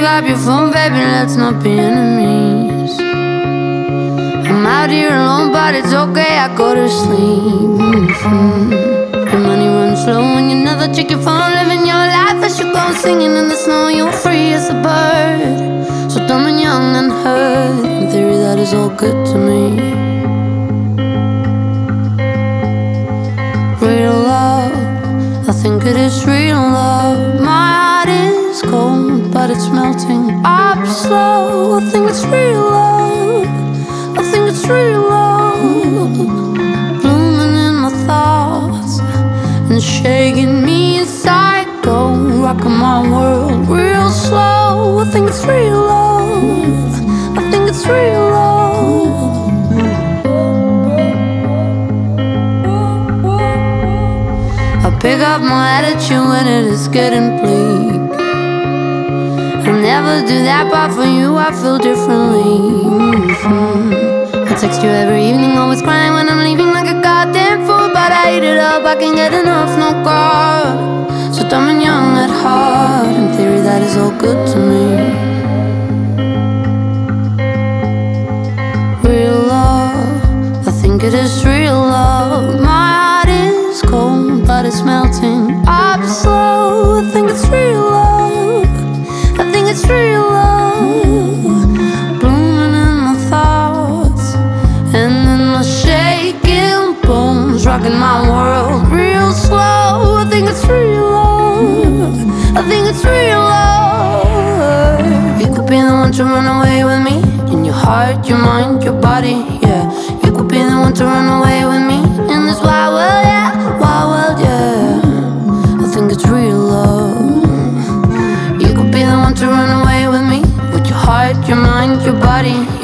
Give up your phone, baby, let's not be enemies. I'm out here alone, but it's okay, I go to sleep. Your money runs slow and you never check your phone. Living your life as you go, singing in the snow. You're free as a bird, so dumb and young and hurt. In theory, that is all good to me. Real love, I think it is real love. My heart is cold, but it's melting up slow. I think it's real love, I think it's real love. Blooming in my thoughts and shaking me inside. Go rocking my world real slow. I think it's real love, I think it's real love. I pick up my attitude when it is getting bleak. I never do that, but for you I feel differently. I text you every evening, always crying when I'm leaving like a goddamn fool. But I eat it up, I can't get enough, no God. So dumb and young at heart. In theory, that is all good to me. Real love, I think it is real love. My heart is cold, but it's melting up slow. I think it's real love, I think it's real love. Blooming in my thoughts and in my shaking bones, rocking my world real slow. I think it's real love, I think it's real love. You could be the one to run away with me, in your heart, your mind, your body, yeah. You could be the one to run away with me in this wild world, yeah, wild world, yeah. I think it's real love. You could be the one to run away with me, with your heart, your mind, your body,